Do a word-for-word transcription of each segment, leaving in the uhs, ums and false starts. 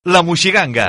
La Moixiganga.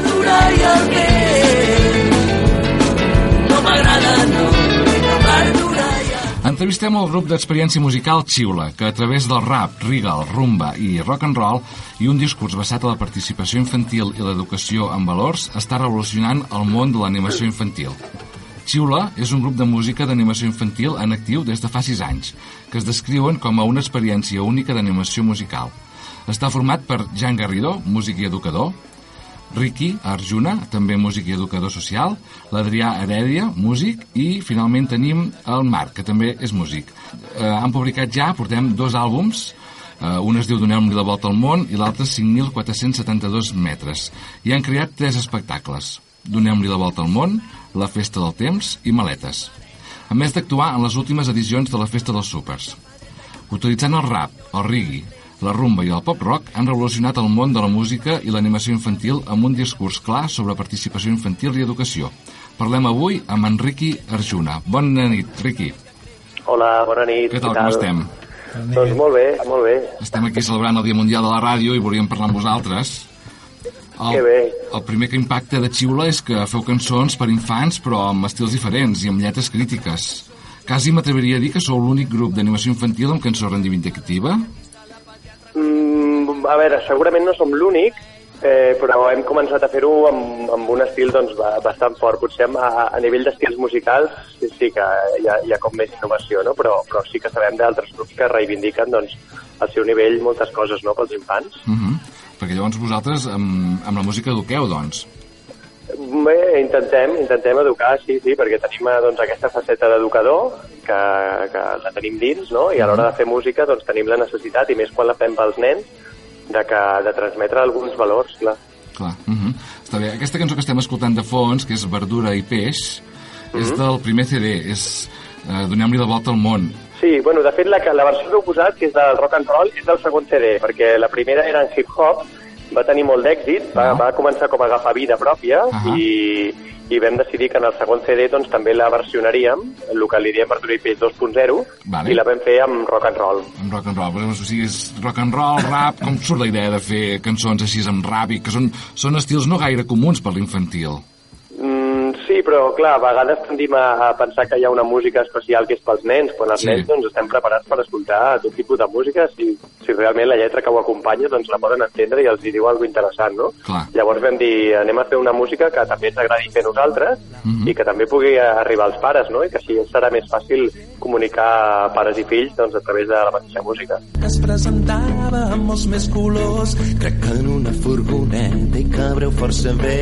Entrevistem el grup d'experiència musical Xiula, que a través del rap, regal, rumba i rock and roll i un discurs basat a la participació infantil i l'educació en valors està revolucionant el món de l'animació infantil. Xiula és un grup de música d'animació infantil en actiu des de fa sis anys, que es descriuen com a una experiència única d'animació musical. Està format per Jan Garrido, músic i educador, Ricky Arjuna, també músic i educador social, l'Adrià Heredia, músic, i finalment tenim el Marc, que també és músic. Eh, han publicat ja, portem dos àlbums, eh, un es diu Donem-li la volta al món i l'altre cinc mil quatre-cents setanta-dos metres, i han creat tres espectacles: Donem-li la volta al món, La festa del temps i Maletes, a més d'actuar en les últimes edicions de la Festa dels Súpers. Utilitzant el rap, el reggae, la rumba i el pop-rock han revolucionat el món de la música i l'animació infantil amb un discurs clar sobre participació infantil i educació. Parlem avui amb en Ricky Arjuna. Bona nit, Ricky. Hola, bona nit. Què tal, com estem? Doncs molt bé, molt bé. Estem aquí celebrant el Dia Mundial de la Ràdio i volíem parlar amb vosaltres. El, que bé. El primer que impacta de Xiula és que feu cançons per infants, però amb estils diferents i amb lletres crítiques. Quasi m'atreviria a dir que sou l'únic grup d'animació infantil amb cançó reivindicativa? Mm, a veure, segurament no som l'únic, eh, però hem començat a fer-ho amb, amb un estil doncs, bastant fort. Potser a, a nivell d'estils musicals sí, sí que hi ha, hi ha com més innovació, no? però, però sí que sabem d'altres grups que reivindiquen doncs, al seu nivell moltes coses, no?, pels infants. Uh-huh. Perquè llavors vosaltres amb, amb la música eduqueu, doncs? Bé, intentem, intentem educar, sí, sí, perquè tenim doncs, aquesta faceta d'educador que, que la tenim dins, no? I a l'hora de fer música doncs, tenim la necessitat, i més quan la fem pels nens, de, que, de transmetre alguns valors, clar. Clar, uh-huh. Està bé. Aquesta cançó que estem escoltant de fons, que és Verdura i Peix, uh-huh. és del primer C D, és uh, Donem-li la volta al món. Sí, bueno, de fet, la, la versió que heu posat, que és del rock and roll, és del segon C D, perquè la primera era en hip-hop, va tenir molt d'èxit, va, uh-huh. va començar com a agafar vida pròpia, uh-huh. i, i vam decidir que en el segon C D doncs, també la versionaríem, el que li diem Verdura i Peix dos punt zero, vale. I la vam fer amb rock and roll. Amb rock and roll, o sigui, és rock and roll, rap, com surt la idea de fer cançons així amb rap, i que són, són estils no gaire comuns per l'infantil? Sí, però clar, a vegades tendim a, a pensar que hi ha una música especial que és pels nens, quan els sí. nens doncs, estem preparats per escoltar tot tipus de música, si, si realment la lletra que ho acompanya doncs, la poden entendre i els hi diu alguna cosa interessant, no? Clar. Llavors vam dir, anem a fer una música que també ens agradi fer nosaltres, uh-huh. i que també pugui arribar als pares, no? I que així serà més fàcil comunicar pares i fills doncs, a través de la mateixa música. Es presentava amb molts més colors, crec que en una furgoneta i cabreu força bé.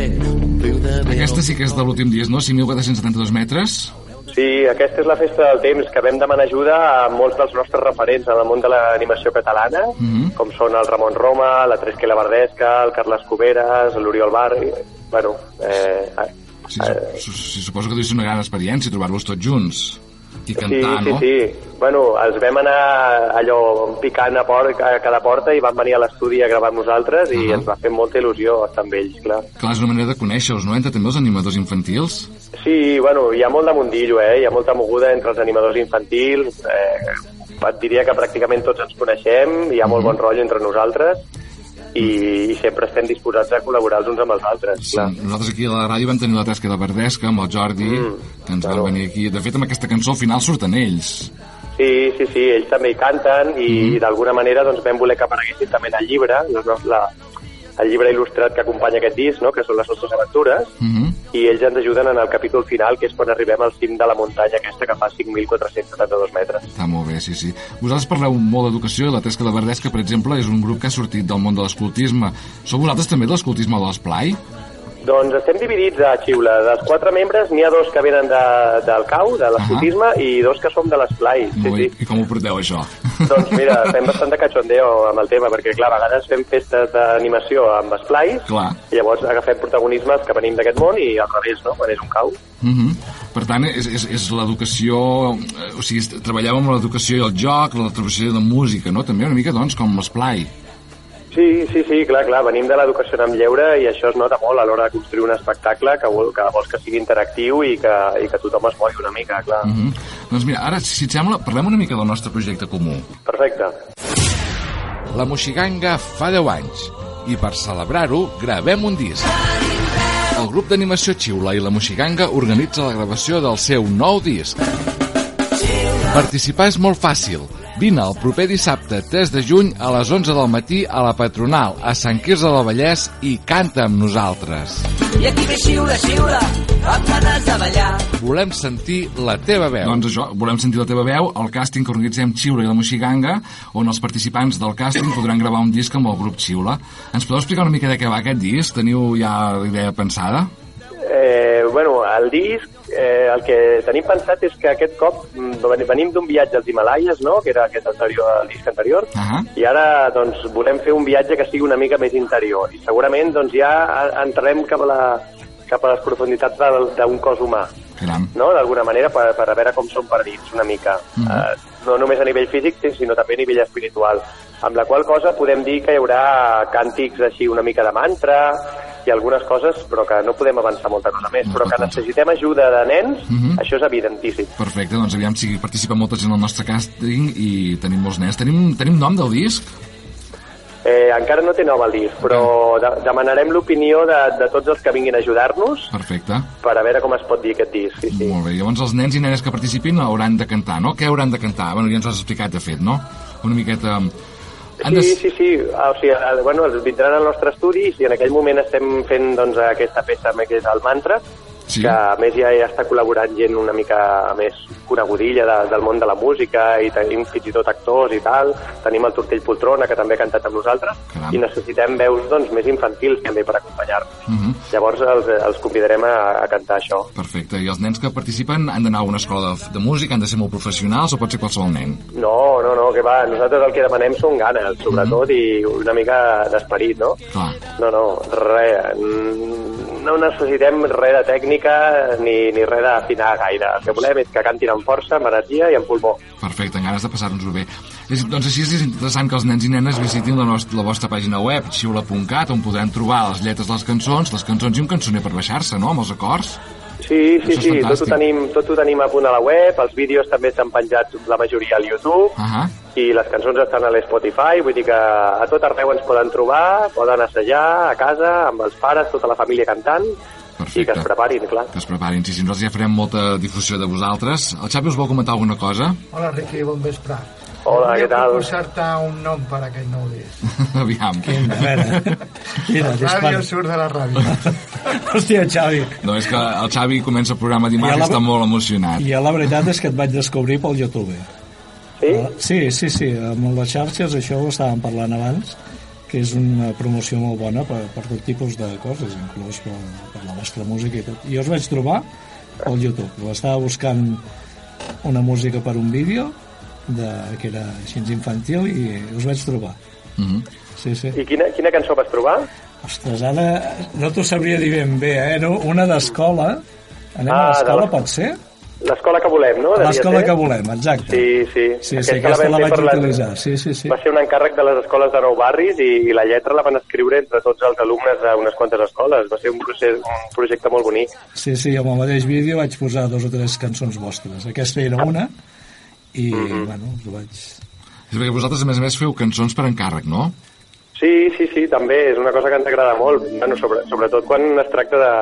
Aquesta sí que és de l'últim dia, no? cinc mil quatre-cents setanta-dos metres? Sí, aquesta és la Festa del Temps, que vam demanar ajuda a molts dels nostres referents en el món de l'animació catalana, uh-huh. com són el Ramon Roma, la Tresque la Verdesca, el Carles Cuberes, l'Oriol Barri... Bueno, eh... Sí, eh, su, su, suposo que deu ser una gran experiència trobar-los tots junts i cantar, sí, no? Sí, sí, bueno, els vam anar allò picant a, por, a cada porta i van venir a l'estudi a gravar amb nosaltres i uh-huh. ens va fer molta il·lusió estar amb ells, clar. Clar, és una manera de conèixer-los, no?, entre també els animadors infantils. Sí, bueno, hi ha molt de mundillo, eh? Hi ha molta moguda entre els animadors infantils, eh, et diria que pràcticament tots ens coneixem, hi ha molt uh-huh. bon rotllo entre nosaltres, i, i sempre estem disposats a col·laborar els uns amb els altres. Sí, nosaltres aquí a la ràdio vam tenir la Tresque de Verdesca amb el Jordi, mm, que ens claro. van venir aquí. De fet, amb aquesta cançó al final surten ells. Sí, sí, sí, ells també hi canten i mm-hmm. d'alguna manera doncs, vam voler que apareguessin també en el llibre, la, el llibre il·lustrat que acompanya aquest disc, no? Que són les nostres aventures, mm-hmm. i ells ens ajuden en el capítol final, que és quan arribem al cim de la muntanya aquesta que fa cinc mil quatre-cents setanta-dos metres. Està molt bé, sí, sí. Vosaltres parleu molt d'educació, la Tresque de Verdesca, per exemple, és un grup que ha sortit del món de l'escoltisme. Sou vosaltres també de l'escoltisme o de l'esplai? Doncs estem dividits a Xiula. Dels quatre membres n'hi ha dos que venen de, del C A U, de l'escoltisme, uh-huh. i dos que som de l'esplai. Sí, sí. I com ho porteu, això? Doncs mira, fem bastant de cachondeo amb el tema, perquè clar, a vegades fem festes d'animació amb esplais, clar. I llavors agafem protagonismes que venim d'aquest món i al revés, no?, quan és un C A U. Uh-huh. Per tant, és, és, és l'educació... O sigui, treballeu amb l'educació i el joc, la traducció de música, no?, també una mica, doncs, com l'esplai. Sí, sí, sí, clar, clar, venim de l'educació en lleure i això es nota molt a l'hora de construir un espectacle que, vol, que vols que sigui interactiu i que, i que tothom es mogui una mica, clar. Uh-huh. Doncs mira, ara, si et sembla, parlem una mica del nostre projecte comú. Perfecte. La Moixiganga fa deu anys i per celebrar-ho gravem un disc. El grup d'animació Xiula i la Moixiganga organitza la gravació del seu nou disc. Participar és molt fàcil. Vine el proper dissabte tres de juny a les onze del matí a la Patronal, a Sant Quirze del Vallès, i canta amb nosaltres. I aquí ve xiula, xiula, amb ganes de ballar. Volem sentir la teva veu. Doncs això, volem sentir la teva veu, el càsting que organitzem Xiula i la Moixiganga, on els participants del càsting podran gravar un disc amb el grup Xiula. Ens podeu explicar una mica de què va aquest disc? Teniu ja la idea pensada? Eh, bueno, el disc, eh, el que tenim pensat és que aquest cop venim d'un viatge als Himalaies, no?, que era aquest anterior, el disc anterior, uh-huh. I ara doncs, volem fer un viatge que sigui una mica més interior. I segurament doncs, ja entrarem cap a, la, cap a les profunditats d'un cos humà, no?, d'alguna manera, per, per a veure com som perdits una mica. Uh-huh. eh, no només a nivell físic, sinó també a nivell espiritual. Amb la qual cosa podem dir que hi haurà càntics així una mica de mantra i algunes coses, però que no podem avançar molta cosa més, no, però que necessitem ajuda de nens, uh-huh. Això és evidentíssim. Perfecte, doncs aviam si participa molta gent al nostre càsting i tenim molts nens. Tenim, tenim nom del disc? Eh, encara no té nom el disc, però de, demanarem l'opinió de, de tots els que vinguin a ajudar-nos. Perfecte. Per a veure com es pot dir aquest disc. Sí, sí. Molt bé, llavors els nens i nenes que participin hauran de cantar, no? Què hauran de cantar? Bueno, ja ens ho has explicat, de fet, no? Una miqueta... Sí, sí, sí, o sigui, bueno, els vindran al nostre estudi i en aquell moment estem fent doncs, aquesta peça que és el mantra, sí. Que a més ja, ja està col·laborant gent una mica més conegudilla de, del món de la música i tenim fins i tot actors i tal, tenim el Tortell Poltrona que també ha cantat amb nosaltres. Caram. I necessitem veus doncs, més infantils també per acompanyar-nos. Uh-huh. Llavors els, els convidarem a, a cantar això. Perfecte, i els nens que participen han d'anar a una escola de, de música, han de ser molt professionals o pot ser qualsevol nen? No, no, no, que va, nosaltres el que demanem són ganes, sobretot, uh-huh. I una mica d'esperit, no? Clar. No, no, res, no necessitem res de tècnica ni, ni res d'afinar gaire. El que volem és que cantin amb força, amb energia i amb pulmó. Perfecte, amb ganes de passar-nos-ho bé. És, doncs així és interessant que els nens i nenes visitin la, nostra, la vostra pàgina web, xiula punt cat, on podran trobar les lletres de les cançons, les cançons i un cançoner per baixar-se, no?, amb els acords. Sí, sí, sí, tot ho, tenim, tot ho tenim a punt a la web, els vídeos també estan penjats la majoria al YouTube, uh-huh. I les cançons estan a l'Spotify, vull dir que a tot arreu ens poden trobar, poden assajar a casa, amb els pares, tota la família cantant. Perfecte. I que es preparin, clar. Que es preparin, sí, sí, nosaltres ja farem molta difusió de vosaltres. El Xavi us vol comentar alguna cosa? Hola, Riqui, bon vespre. Hola, què tal? Volia proposar-te un nom per aquest nou disc. Aviam. Quin, a veure. Mira, la ràdio surt de la ràdio. Hòstia, Xavi. No, és que el Xavi comença el programa dimarts i la... està molt emocionat. I la veritat és que et vaig descobrir pel YouTube. Sí? Uh, sí, sí, sí. Amb les xarxes, això ho estàvem parlant abans, que és una promoció molt bona per, per tot tipus de coses, inclús per, per la vostra música i tot. I us vaig trobar pel YouTube. Estava buscant una música per un vídeo de, que era així infantil i us vaig trobar. Mm-hmm. Sí, sí. I quina, quina cançó vas trobar? Ostres, ara no t'ho sabria dir ben bé, eh? No, una d'escola. Anem ah, a l'escola, de... pot ser? L'escola que volem, no? L'escola que volem, exacte. Sí, sí. Sí, sí, aquesta, aquesta la vaig utilitzar. Sí, sí, sí. Va ser un encàrrec de les escoles de Nou Barris i, i la lletra la van escriure entre tots els alumnes d'unes quantes escoles. Va ser un, procés, un projecte molt bonic. Sí, sí, amb el mateix vídeo vaig posar dos o tres cançons vostres. Aquesta era una i, mm-hmm. bueno, ho vaig... És perquè vosaltres, a més a més, feu cançons per encàrrec, no? Sí, sí, sí, també. És una cosa que ens agrada molt. Bueno, sobre, sobretot quan es tracta de...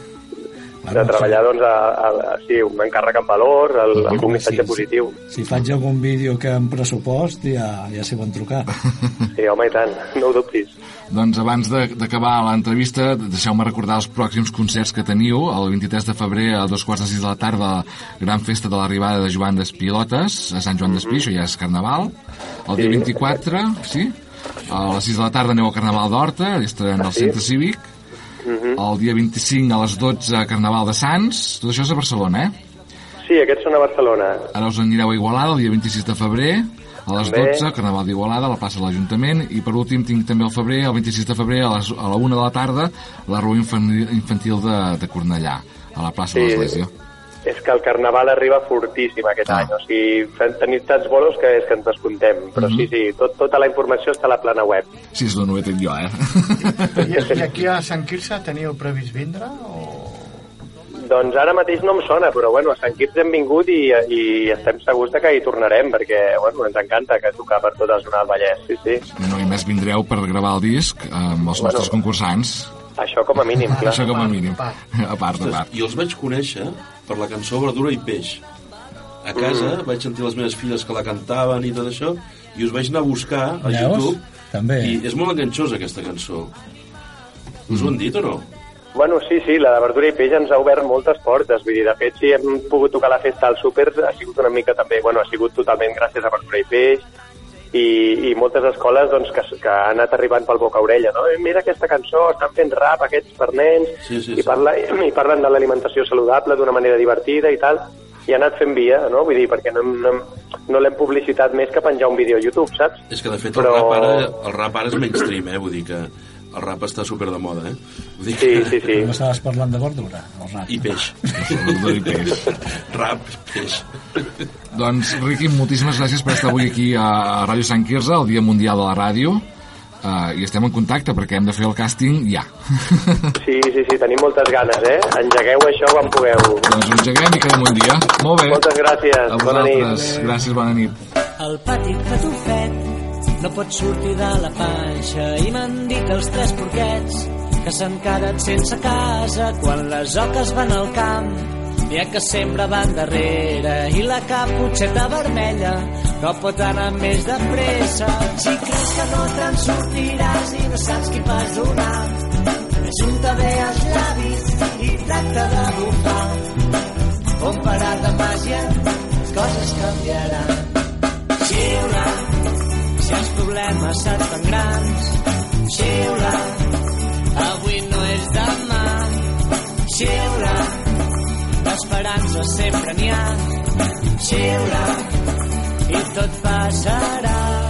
de treballar doncs, a, a, a, sí, un encàrrec amb valor, el, sí, algun missatge sí, positiu. Si faig algun vídeo que amb pressupost ja, ja s'hi van trucar. Sí, home, i tant, no ho dubtis. Doncs abans d'acabar l'entrevista, deixeu-me recordar els pròxims concerts que teniu. El vint-i-tres de febrer a dos quarts de sis de la tarda, gran festa de l'arribada de Joan d'Espilotes a Sant Joan d'Espí, això ja és Carnaval. El dia vint-i-quatre, sí, a les sis de la tarda aneu al Carnaval d'Horta, estarem al Centre Cívic. Uh-huh. El dia vint-i-cinc a les dotze Carnaval de Sants. Tot això és a Barcelona, eh? Sí, aquests són a Barcelona. Ara us anireu a Igualada el dia vint-i-sis de febrer a les també. dotze, Carnaval d'Igualada a la plaça de l'Ajuntament, i per últim tinc també el febrer, el vint-i-sis de febrer a, les, a la una de la tarda la rua infantil de, de Cornellà a la plaça sí. de l'Església. És que el Carnaval arriba fortíssim aquest ah. any, o sigui, tenim tants bolos que és que ens descomptem, però uh-huh. sí, sí, tot, tota la informació està a la plana web. Sí, és l'ho he dit jo, eh? I, I aquí a Sant Quirze teniu previst vindre o...? Doncs ara mateix no em sona, però bueno, a Sant Quirze hem vingut i, i estem segurs que hi tornarem, perquè bueno, ens encanta que tocar per tota la zona del Vallès, sí, sí. No, i més vindreu per gravar el disc amb els nostres bueno, concursants. Això com a mínim, clar. Això com a mínim. A part, a part. Jo els vaig conèixer per la cançó Verdura i Peix. A casa mm. vaig sentir les meves filles que la cantaven i tot això, i us vaig anar a buscar a Veus? YouTube. També. I és molt enganxosa aquesta cançó. Us mm. ho han dit o no? Bueno, sí, sí, la de Verdura i Peix ens ha obert moltes portes. Vull dir, de fet, si hem pogut tocar la festa al Súper, ha sigut una mica també, bueno, ha sigut totalment gràcies a Verdura i Peix, i, i moltes escoles doncs, que, que han anat arribant pel boca orella, no? Mira aquesta cançó, estan fent rap aquests per nens, sí, sí, i, parla, i parlen de l'alimentació saludable d'una manera divertida i tal, i ha anat fent via, no? Vull dir, perquè no, no, no l'hem publicitat més que penjar un vídeo a YouTube, saps? És que, de fet, el, Però... rap, ara, el rap ara és mainstream, eh? Vull dir que el rap està super de moda, eh? Vull dir sí, sí, sí. Com estaves parlant de verdura? El rap. I peix. Verdura i peix. Rap, peix. Doncs, Riqui, moltíssimes gràcies per estar avui aquí a Ràdio Sant Quirze, el Dia Mundial de la Ràdio, uh, i estem en contacte perquè hem de fer el càsting ja. Sí, sí, sí, tenim moltes ganes, eh? Engegueu això quan pugueu. Doncs ho engeguem i quedem un dia. Molt bé. Moltes gràcies. A bona nit. Gràcies, bona nit. El pati patufet no pot sortir de la panxa i m'han dit els tres porquets que s'han quedat sense casa quan les oques van al camp. N'hi ha que sempre van darrere i la caputxeta vermella no pot anar més de pressa. Si creus que no te'n sortiràs i no saps qui perdonar, ajunta bé els llavis i tracta de bufar. On parar de màgia, les coses canviaran. Xiula, si els problemes se't fan grans, xiula, avui no és demà. Xiula, l'esperança sempre n'hi ha. Xiula, i tot passarà.